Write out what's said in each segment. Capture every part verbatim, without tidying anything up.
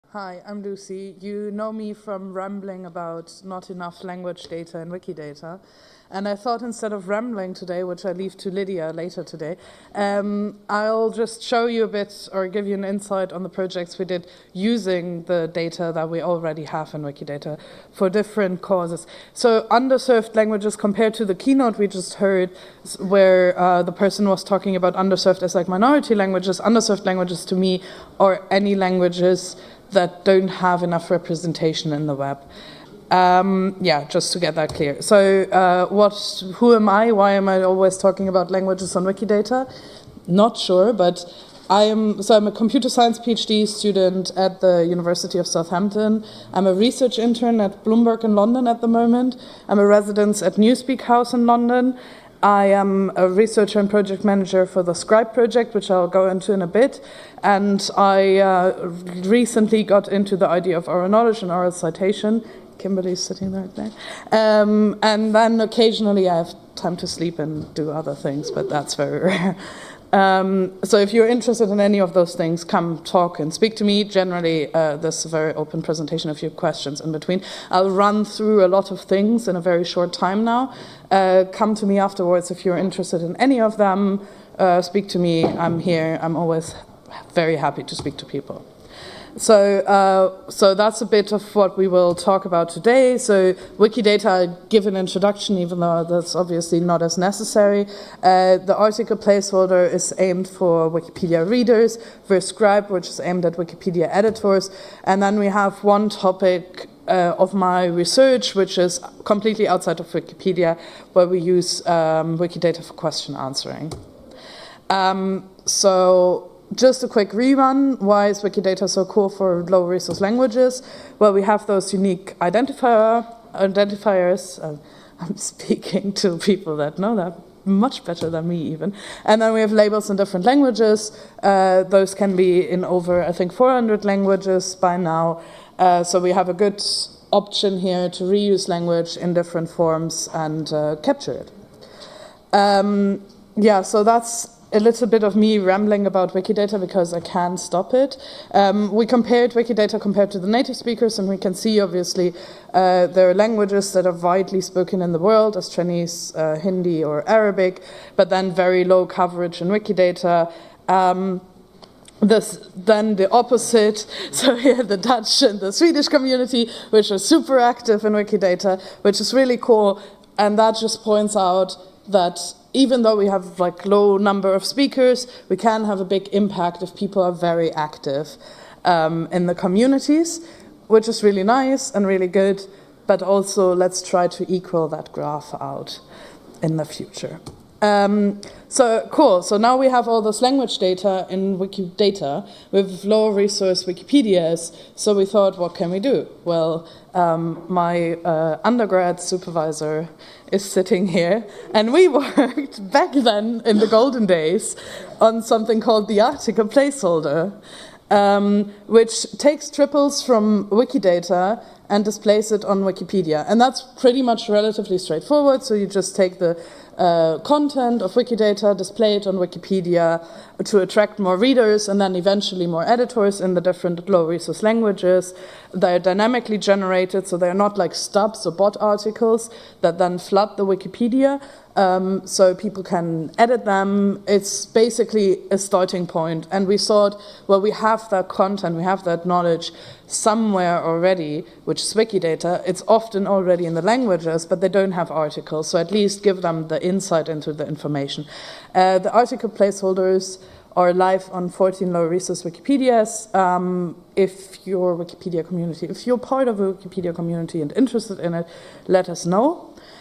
Hi, I'm Lucy. You know me from rambling about not enough language data in Wikidata. And I thought instead of rambling today, which I leave to Lydia later today, um, I'll just show you a bit or give you an insight on the projects we did using the data that we already have in Wikidata for different causes. So underserved languages compared to the keynote we just heard, where uh, the person was talking about underserved as like minority languages, underserved languages to me are any languages that don't have enough representation in the web. Um, yeah, just to get that clear. So uh, what, who am I? Why am I always talking about languages on Wikidata? Not sure, but I am, so I'm a computer science PhD student at the University of Southampton. I'm a research intern at Bloomberg in London at the moment. I'm a resident at Newspeak House in London. I am a researcher and project manager for the Scribe project, which I'll go into in a bit. And I uh, recently got into the idea of oral knowledge and oral citation. Kimberly's sitting right there. Um, and then occasionally I have time to sleep and do other things, but that's very rare. Um, so if you're interested in any of those things, come talk and speak to me. Generally, uh, this is a very open presentation. If you have questions in between, I'll run through a lot of things in a very short time now. Uh, come to me afterwards if you're interested in any of them. Uh, speak to me. I'm here. I'm always very happy to speak to people. So, uh, so that's a bit of what we will talk about today. So Wikidata, I give an introduction, even though that's obviously not as necessary. Uh, the article placeholder is aimed for Wikipedia readers, Verscribe, which is aimed at Wikipedia editors. And then we have one topic uh, of my research, which is completely outside of Wikipedia, where we use um, Wikidata for question answering. Um, so, just a quick rerun. Why is Wikidata so cool for low resource languages? Well, we have those unique identifier, identifiers. Uh, I'm speaking to people that know that much better than me even. And then we have labels in different languages. Uh, those can be in over, I think, four hundred languages by now. Uh, so we have a good option here to reuse language in different forms and uh, capture it. Um, yeah, so that's a little bit of me rambling about Wikidata because I can't stop it. Um, we compared Wikidata compared to the native speakers, and we can see, obviously, uh, there are languages that are widely spoken in the world, as Chinese, uh, Hindi, or Arabic, but then very low coverage in Wikidata. Um, This, then the opposite, so here the Dutch and the Swedish community, which are super active in Wikidata, which is really cool, and that just points out that even though we have like low number of speakers, we can have a big impact if people are very active um, in the communities, which is really nice and really good, but also let's try to equal that graph out in the future. Um, so cool, so now we have all this language data in Wikidata with low resource Wikipedias, so we thought, what can we do? Well, um, my uh, undergrad supervisor is sitting here, and we worked back then in the golden days on something called the article placeholder, um, which takes triples from Wikidata and displays it on Wikipedia. And that's pretty much relatively straightforward, so you just take the Uh, content of Wikidata, display it on Wikipedia to attract more readers and then eventually more editors in the different low resource languages. They're dynamically generated, so they're not like stubs or bot articles that then flood the Wikipedia, um, so people can edit them. It's basically a starting point, and we thought, well, we have that content, we have that knowledge somewhere already, which is Wikidata. It's often already in the languages, but they don't have articles, so at least give them the insight into the information. Uh, the article placeholders are live on fourteen low resource Wikipedias. Um, if your Wikipedia community, if you're part of a Wikipedia community and interested in it, let us know.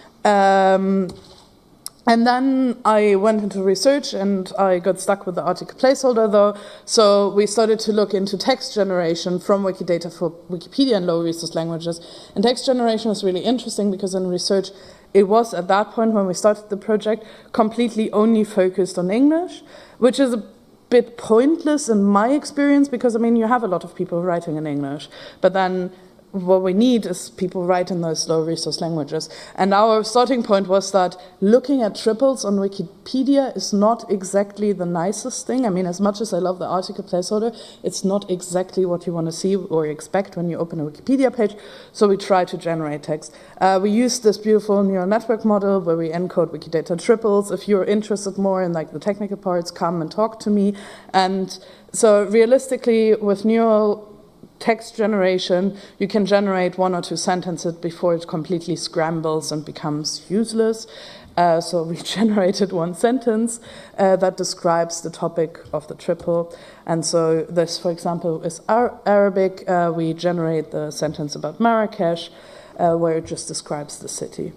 Um, And then I went into research and I got stuck with the article placeholder though. So we started to look into text generation from Wikidata for Wikipedia and low resource languages. And text generation was really interesting because in research, it was at that point when we started the project completely only focused on English, which is a bit pointless in my experience because, I mean, you have a lot of people writing in English, but then what we need is people write in those low resource languages. And our starting point was that looking at triples on Wikipedia is not exactly the nicest thing. I mean, as much as I love the article placeholder, it's not exactly what you want to see or expect when you open a Wikipedia page. So we try to generate text. Uh, we use this beautiful neural network model where we encode Wikidata triples. If you're interested more in like the technical parts, come and talk to me. And so realistically, with neural text generation, you can generate one or two sentences before it completely scrambles and becomes useless. Uh, so we generated one sentence uh, that describes the topic of the triple. And so this, for example, is Ar Arabic. Uh, we generate the sentence about Marrakesh, uh, where it just describes the city.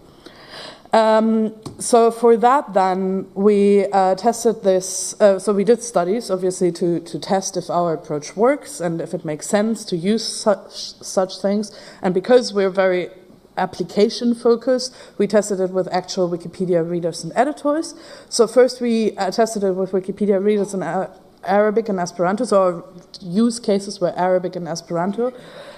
Um, so for that, then, we uh, tested this, uh, so we did studies, obviously, to, to test if our approach works and if it makes sense to use such, such things. And because we're very application-focused, we tested it with actual Wikipedia readers and editors. So first we uh, tested it with Wikipedia readers in uh, Arabic and Esperanto, so use cases were Arabic and Esperanto.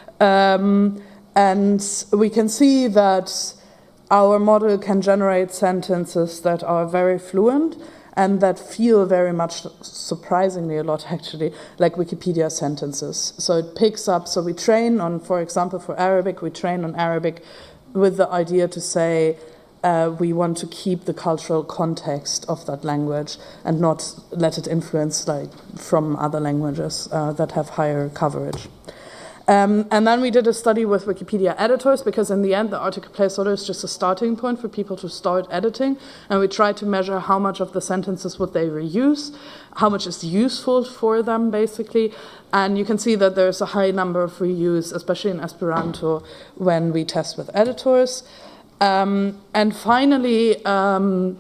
Um, and we can see that our model can generate sentences that are very fluent and that feel very much, surprisingly a lot actually, like Wikipedia sentences. So it picks up, so we train on, for example, for Arabic, we train on Arabic with the idea to say, uh, we want to keep the cultural context of that language and not let it influence like from other languages uh, that have higher coverage. Um, and then we did a study with Wikipedia editors, because in the end, the article placeholder is just a starting point for people to start editing. And we tried to measure how much of the sentences would they reuse, how much is useful for them, basically. And you can see that there's a high number of reuse, especially in Esperanto, when we test with editors. Um, and finally, um,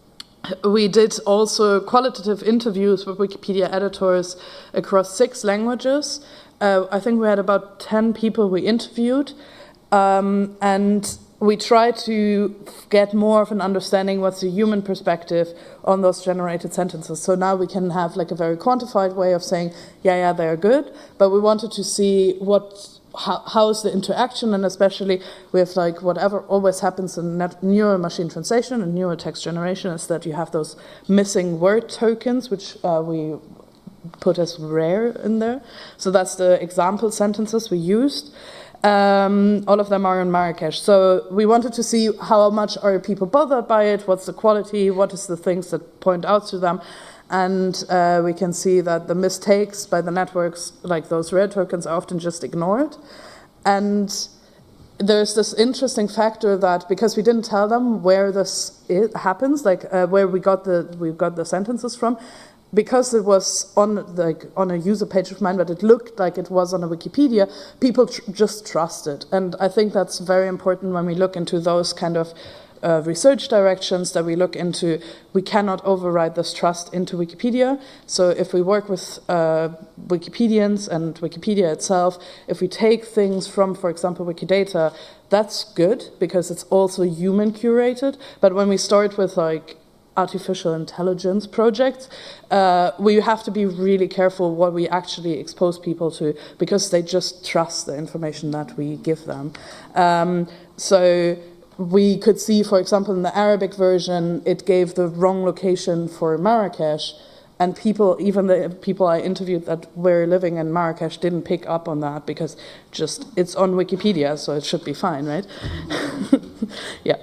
we did also qualitative interviews with Wikipedia editors across six languages. Uh, I think we had about ten people we interviewed, um, and we tried to get more of an understanding what's the human perspective on those generated sentences. So now we can have like a very quantified way of saying, yeah, yeah, they're good, but we wanted to see what, how, how's the interaction, and especially with like whatever always happens in net, neural machine translation and neural text generation is that you have those missing word tokens, which uh, we put as rare in there. So that's the example sentences we used. Um, all of them are in Marrakesh. So we wanted to see how much are people bothered by it, what's the quality, what is the things that point out to them. And uh, we can see that the mistakes by the networks, like those rare tokens, are often just ignored. And there's this interesting factor that because we didn't tell them where this it happens, like uh, where we got the we got the sentences from, because it was on like on a user page of mine, but it looked like it was on a Wikipedia, people tr just trust it. And I think that's very important when we look into those kind of uh, research directions that we look into. We cannot override this trust into Wikipedia. So if we work with uh, Wikipedians and Wikipedia itself, if we take things from, for example, Wikidata, that's good because it's also human curated. But when we start with like artificial intelligence projects, uh, we have to be really careful what we actually expose people to, because they just trust the information that we give them. Um, so we could see, for example, in the Arabic version, it gave the wrong location for Marrakesh, and people, even the people I interviewed that were living in Marrakesh, didn't pick up on that because just it's on Wikipedia, so it should be fine, right? Yeah.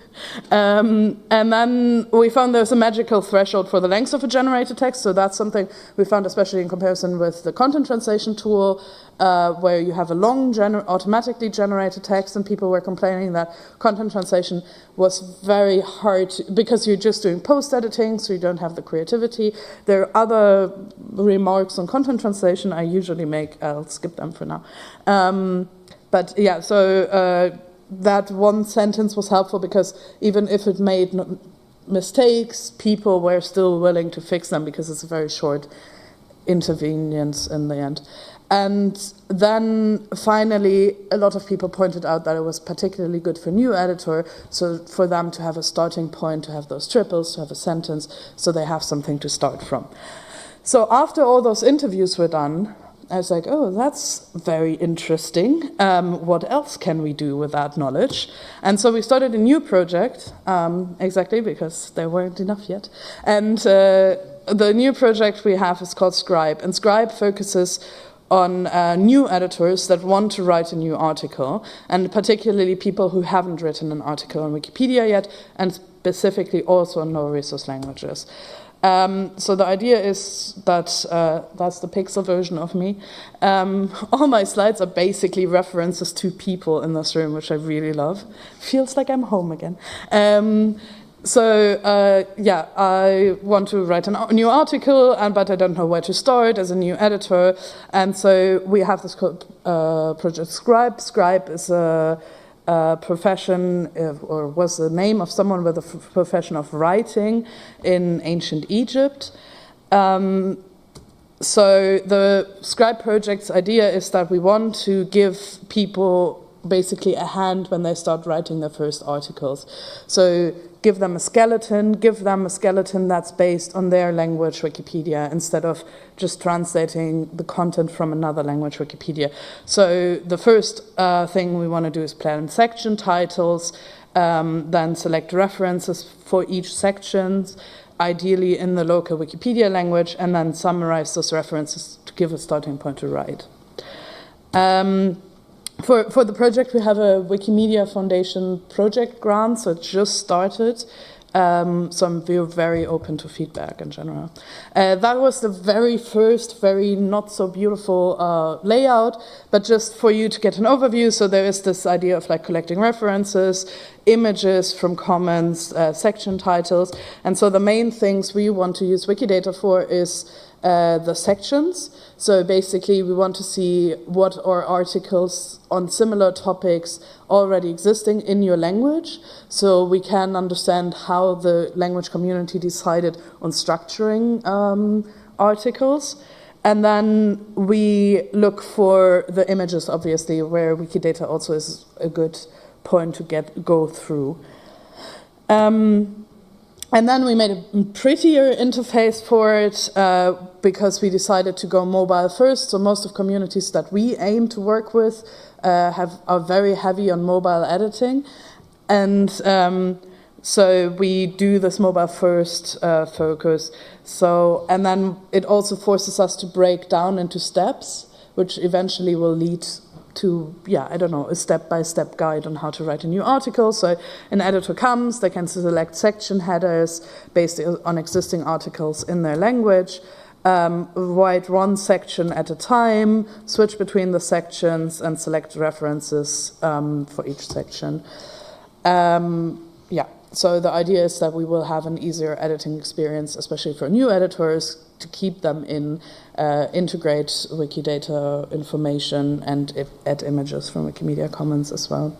Um, and then we found there's a magical threshold for the length of a generated text, so that's something we found especially in comparison with the content translation tool, uh, where you have a long gener automatically generated text, and people were complaining that content translation was very hard to, because you're just doing post-editing, so you don't have the creativity. There are other remarks on content translation I usually make, I'll skip them for now. Um, but yeah, so uh, that one sentence was helpful because even if it made no mistakes, people were still willing to fix them because it's a very short intervenience in the end. And then finally, a lot of people pointed out that it was particularly good for new editor, so for them to have a starting point, to have those triples, to have a sentence, so they have something to start from. So after all those interviews were done, I was like, oh, that's very interesting. Um, what else can we do with that knowledge? And so we started a new project, um, exactly because there weren't enough yet. And uh, the new project we have is called Scribe. And Scribe focuses on uh, new editors that want to write a new article, and particularly people who haven't written an article on Wikipedia yet, and specifically also on lower resource languages. Um, so the idea is that, uh, that's the pixel version of me. Um, all my slides are basically references to people in this room, which I really love. Feels like I'm home again. Um, So, uh, yeah, I want to write a new article, and but I don't know where to start as a new editor. And so we have this called, uh, project Scribe. Scribe is a, a profession, uh, or was the name of someone with a f profession of writing in ancient Egypt. Um, so the Scribe project's idea is that we want to give people basically a hand when they start writing their first articles. So give them a skeleton, give them a skeleton that's based on their language Wikipedia instead of just translating the content from another language Wikipedia. So the first uh, thing we want to do is plan section titles, um, then select references for each section, ideally in the local Wikipedia language, and then summarize those references to give a starting point to write. Um, For, for the project, we have a Wikimedia Foundation project grant, so it just started. Um, so I'm we're very open to feedback in general. Uh, that was the very first, very not so beautiful uh, layout, but just for you to get an overview. So there is this idea of like collecting references, images from comments, uh, section titles. And so the main things we want to use Wikidata for is uh, the sections. So basically, we want to see what are articles on similar topics already existing in your language, so we can understand how the language community decided on structuring um, articles. And then we look for the images, obviously, where Wikidata also is a good point to get go through. Um, And then we made a prettier interface for it uh, because we decided to go mobile first. So most of communities that we aim to work with uh, have are very heavy on mobile editing. And um, so we do this mobile first uh, focus. So, and then it also forces us to break down into steps, which eventually will lead to, yeah, I don't know, a step-by-step guide on how to write a new article. So an editor comes, they can select section headers based on existing articles in their language, um, write one section at a time, switch between the sections, and select references um, for each section. Um, yeah, so the idea is that we will have an easier editing experience, especially for new editors, to keep them in, uh, integrate Wikidata information, and if, add images from Wikimedia Commons as well.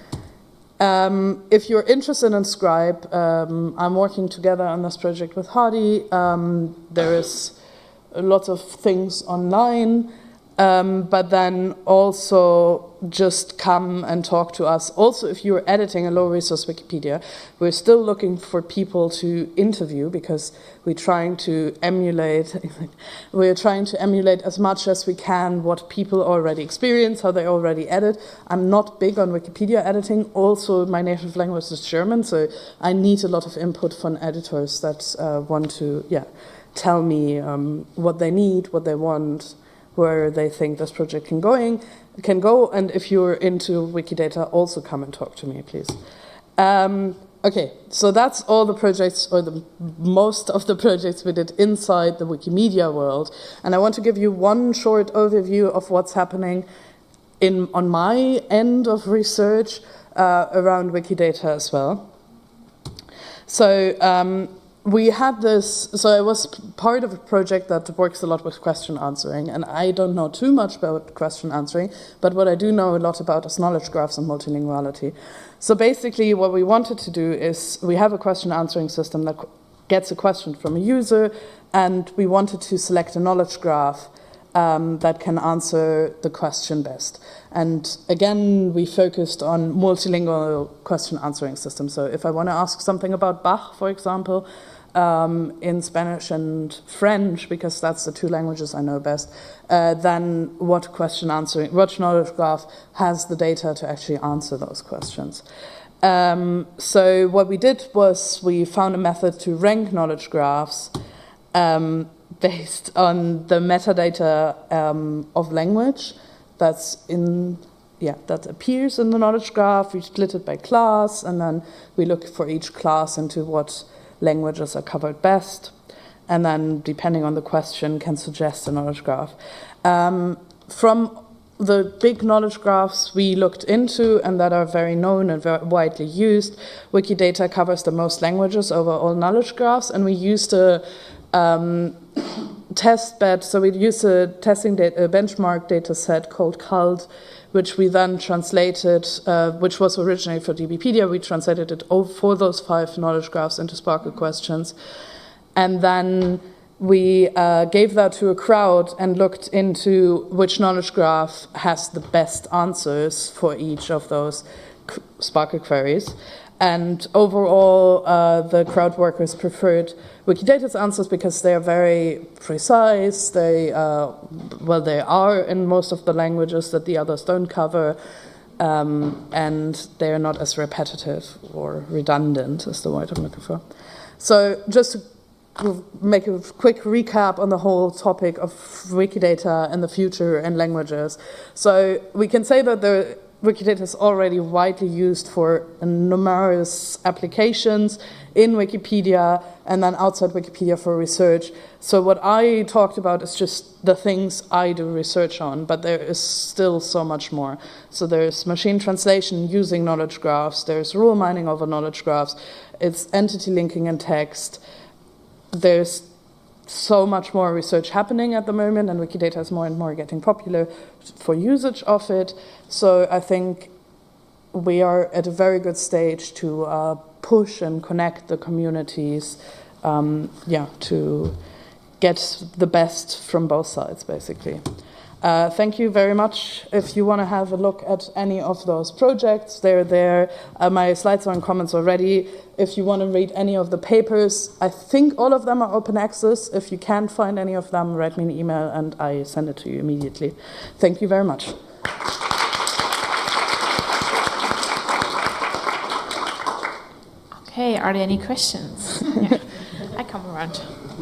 Um, if you're interested in Scribe, um, I'm working together on this project with Hardy. Um, there is lots of things online, um, but then also just come and talk to us. Also, if you're editing a low-resource Wikipedia, we're still looking for people to interview because we're trying to emulate, we're trying to emulate as much as we can what people already experience, how they already edit. I'm not big on Wikipedia editing. Also, my native language is German, so I need a lot of input from editors that uh, want to, yeah, tell me um, what they need, what they want, where they think this project can going, can go, and if you're into Wikidata, also come and talk to me, please. Um, okay, so that's all the projects, or the most of the projects we did inside the Wikimedia world, and I want to give you one short overview of what's happening in on my end of research uh, around Wikidata as well. So. Um, We had this, so I was part of a project that works a lot with question answering, and I don't know too much about question answering, but what I do know a lot about is knowledge graphs and multilinguality. So basically what we wanted to do is, we have a question answering system that gets a question from a user, and we wanted to select a knowledge graph um, that can answer the question best. And again, we focused on multilingual question answering systems. So if I want to ask something about Bach, for example, um, in Spanish and French, because that's the two languages I know best, uh, then what question answering, what knowledge graph has the data to actually answer those questions. Um, so what we did was we found a method to rank knowledge graphs um, based on the metadata um, of language that's in, yeah, that appears in the knowledge graph. We split it by class, and then we look for each class into what languages are covered best, and then depending on the question can suggest a knowledge graph. Um, from the big knowledge graphs we looked into and that are very known and very widely used, Wikidata covers the most languages over all knowledge graphs, and we used a um, test bed, so we used a testing data, a benchmark data set called C U L D, which we then translated, uh, which was originally for DBpedia. We translated it for those five knowledge graphs into Sparkle questions. And then we uh, gave that to a crowd and looked into which knowledge graph has the best answers for each of those Sparkle queries. And overall, uh, the crowd workers preferred Wikidata's answers because they are very precise. They, uh, well, they are in most of the languages that the others don't cover, um, and they are not as repetitive or redundant, is the word I'm looking for. So just to make a quick recap on the whole topic of Wikidata and the future and languages. So we can say that the Wikidata is already widely used for numerous applications in Wikipedia and then outside Wikipedia for research. So what I talked about is just the things I do research on, but there is still so much more. So there's machine translation using knowledge graphs, there's rule mining over knowledge graphs, it's entity linking in text. There's so much more research happening at the moment, and Wikidata is more and more getting popular for usage of it. So I think we are at a very good stage to uh, push and connect the communities, um, yeah, to get the best from both sides, basically. Uh, thank you very much. If you want to have a look at any of those projects, they're there. Uh, my slides are in comments already. If you want to read any of the papers, I think all of them are open access. If you can't find any of them, write me an email and I send it to you immediately. Thank you very much. Okay, are there any questions? Yeah. I come around.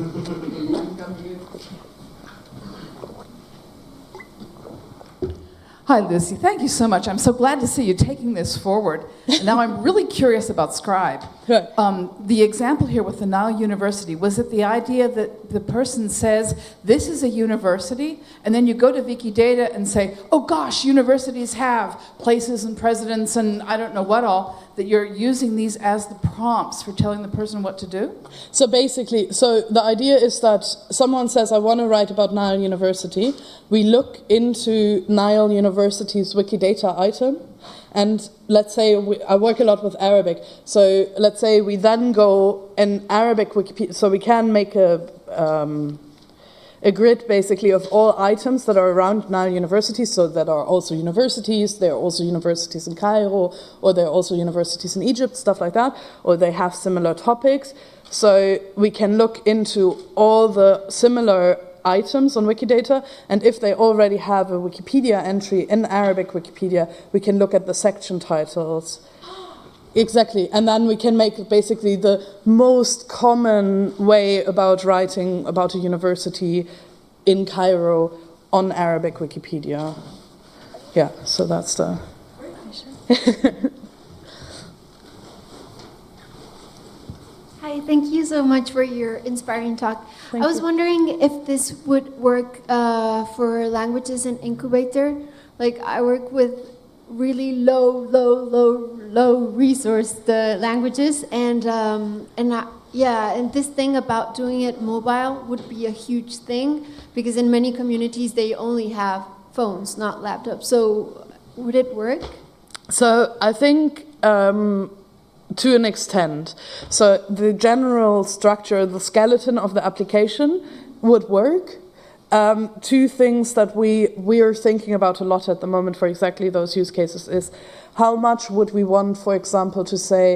Hi, Lucy. Thank you so much. I'm so glad to see you taking this forward. Now I'm really curious about Scribe. Um, the example here with the Nile University, was it the idea that the person says, this is a university, and then you go to Wikidata and say, oh gosh, universities have places and presidents and I don't know what all, that you're using these as the prompts for telling the person what to do? So basically, so the idea is that someone says, I want to write about Nile University. We look into Nile University's Wikidata item, and let's say we, I work a lot with Arabic. So let's say we then go in Arabic Wikipedia, so we can make a um, a grid basically of all items that are around Nile University, so that are also universities, there are also universities in Cairo, or there are also universities in Egypt, stuff like that, or they have similar topics. So we can look into all the similar items on Wikidata, and if they already have a Wikipedia entry in Arabic Wikipedia, we can look at the section titles. Exactly, and then we can make basically the most common way about writing about a university in Cairo on Arabic Wikipedia. Yeah, so that's the... Hi, thank you so much for your inspiring talk. Thank I was you. wondering if this would work uh, for languages in Incubator. Like, I work with really low, low, low, low resource the languages, and um, and I, yeah, and this thing about doing it mobile would be a huge thing, because in many communities they only have phones, not laptops. So would it work? So I think um, to an extent. So the general structure, the skeleton of the application would work. Um, two things that we we are thinking about a lot at the moment for exactly those use cases is how much would we want, for example, to say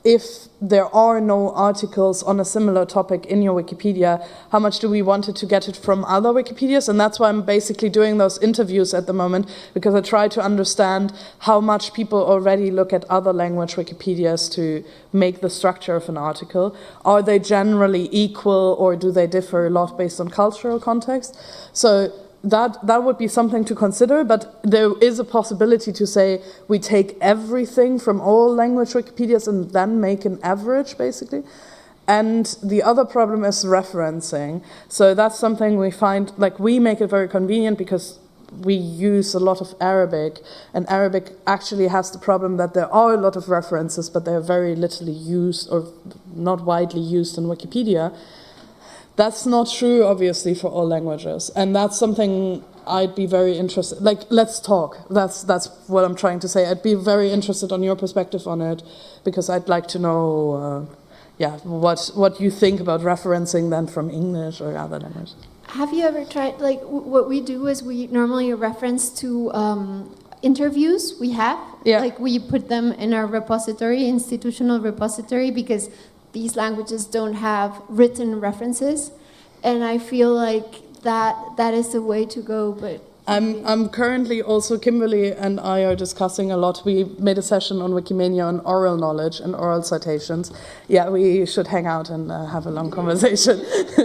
if there are no articles on a similar topic in your Wikipedia, how much do we want it to get it from other Wikipedias? And that's why I'm basically doing those interviews at the moment, because I try to understand how much people already look at other language Wikipedias to make the structure of an article. Are they generally equal, or do they differ a lot based on cultural context? So That, that would be something to consider, but there is a possibility to say we take everything from all language Wikipedias and then make an average, basically. And the other problem is referencing. So that's something we find, like we make it very convenient because we use a lot of Arabic, and Arabic actually has the problem that there are a lot of references, but they're very little used or not widely used in Wikipedia. That's not true, obviously, for all languages, and that's something I'd be very interested. Like, let's talk. That's that's what I'm trying to say. I'd be very interested on your perspective on it, because I'd like to know, uh, yeah, what what you think about referencing then from English or other languages. Have you ever tried, like, w- what we do is we normally reference to um, interviews we have. Yeah. Like, we put them in our repository, institutional repository, because these languages don't have written references, and I feel like that that is the way to go. But I'm I'm currently also, Kimberly and I are discussing a lot. We made a session on Wikimania on oral knowledge and oral citations. Yeah, we should hang out and uh, have a long conversation.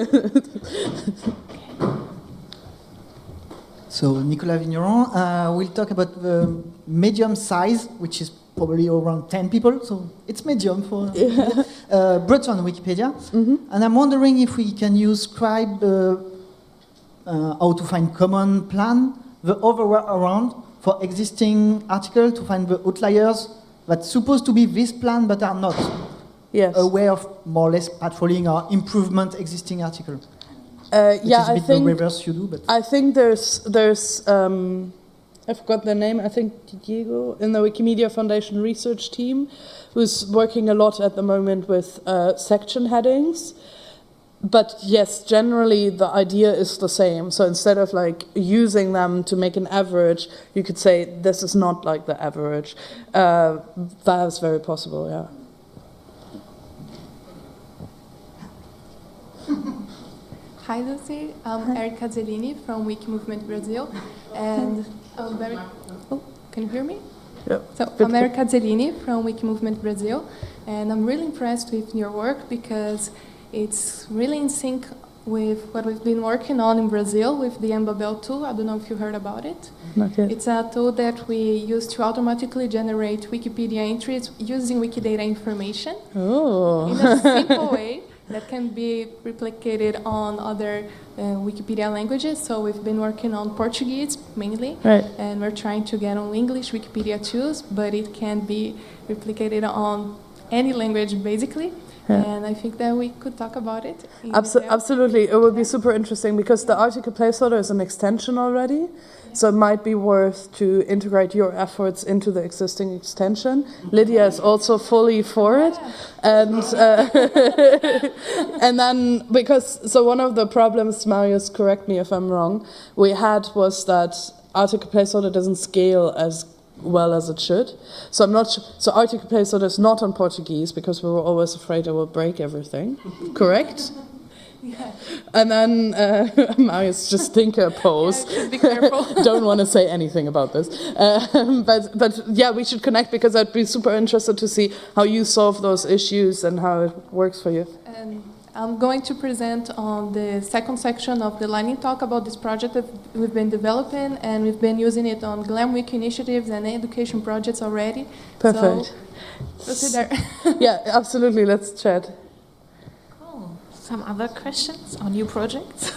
So Nicolas Vigneron uh, will talk about the medium size, which is probably around ten people, so it's medium for uh, Breton Wikipedia. Mm-hmm. And I'm wondering if we can use Scribe, uh, uh, how to find common plan, the other way around, for existing article, to find the outliers that's supposed to be this plan but are not. Yes. A way of more or less patrolling or improvement existing article. Uh, Which yeah, is a I bit think the reverse you do, but I think there's there's um, I forgot their name. I think Diego in the Wikimedia Foundation research team, who's working a lot at the moment with uh, section headings. But yes, generally the idea is the same. So instead of like using them to make an average, you could say this is not like the average. Uh, that is very possible. Yeah. Hi, Lucy. I'm Erika Zellini from Wiki Movement Brazil, and I'm very. Oh, can you hear me? Yeah. So I'm Erika Zellini from Wiki Movement Brazil, and I'm really impressed with your work because it's really in sync with what we've been working on in Brazil with the Embabel tool. I don't know if you heard about it. Not yet. It's a tool that we use to automatically generate Wikipedia entries using Wikidata information Oh. in a simple way that can be replicated on other uh, Wikipedia languages. So we've been working on Portuguese mainly, Right. and we're trying to get on English Wikipedia too, but it can be replicated on any language basically. Yeah. And I think that we could talk about it. in Abso- detail. absolutely, it would be super interesting because the article placeholder is an extension already, so it might be worth to integrate your efforts into the existing extension. Lydia is also fully for it, and uh, and then because so one of the problems, Marius, correct me if I'm wrong, we had was that article placeholder doesn't scale as well as it should. So I'm not. Sh- so article placeholder is not on Portuguese because we were always afraid it will break everything. Correct. Yeah. And then uh, Marius just thinker pose. Yeah, be careful. Don't want to say anything about this. Um, but but yeah, we should connect because I'd be super interested to see how you solve those issues and how it works for you. And I'm going to present on the second section of the Lightning Talk about this project that we've been developing, and we've been using it on GlamWiki initiatives and education projects already. Perfect. So, we'll see there. Yeah, absolutely. Let's chat. Oh, some other questions on new projects?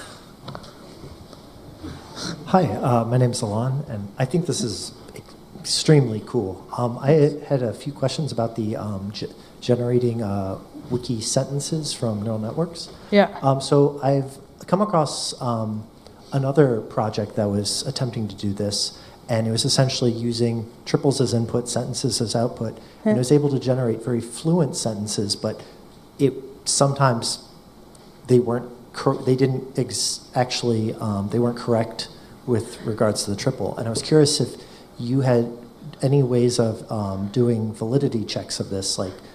Hi, uh, my name is Alon, and I think this is extremely cool. Um, I had a few questions about the um, ge- generating uh, wiki sentences from neural networks. Yeah. Um, so I've come across um, another project that was attempting to do this, and it was essentially using triples as input, sentences as output, and it was able to generate very fluent sentences, but it sometimes they weren't cor- they didn't ex- actually um, they weren't correct with regards to the triple. And I was curious if you had any ways of um, doing validity checks of this, like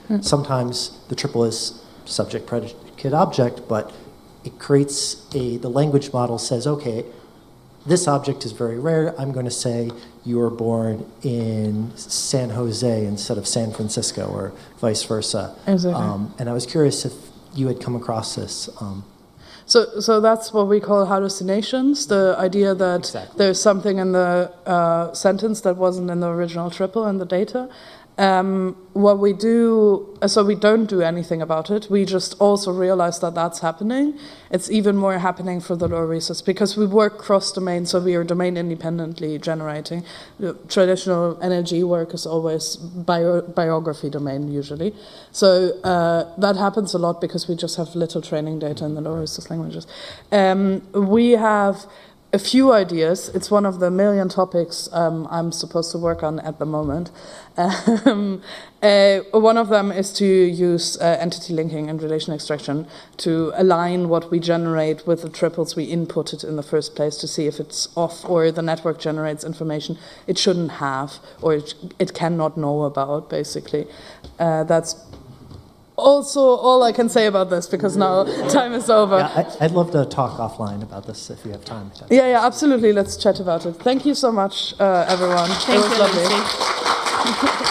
sometimes the triple is subject, predicate, object, but it creates a, the language model says, okay, this object is very rare. I'm going to say you were born in San Jose instead of San Francisco, or vice versa. Exactly. Um, and I was curious if you had come across this. Um, So, so that's what we call hallucinations, the idea that Exactly. there's something in the uh, sentence that wasn't in the original triple in the data. Um, what we do, so we don't do anything about it. We just also realize that that's happening. It's even more happening for the lower resource because we work cross-domain, so we are domain independently generating. The traditional N L G work is always bio, biography domain usually. So uh, that happens a lot because we just have little training data in the lower resource languages. Um, we have a few ideas. It's one of the million topics um, I'm supposed to work on at the moment. Um, uh, one of them is to use uh, entity linking and relation extraction to align what we generate with the triples we inputted in the first place to see if it's off or the network generates information it shouldn't have or it, it cannot know about, basically. Uh, that's also all I can say about this because now time is over. yeah, I, I'd love to talk offline about this if you have time. Yeah, yeah, absolutely. Let's chat about it. Thank you so much, uh, everyone. Thank it was you, lovely. Lucy.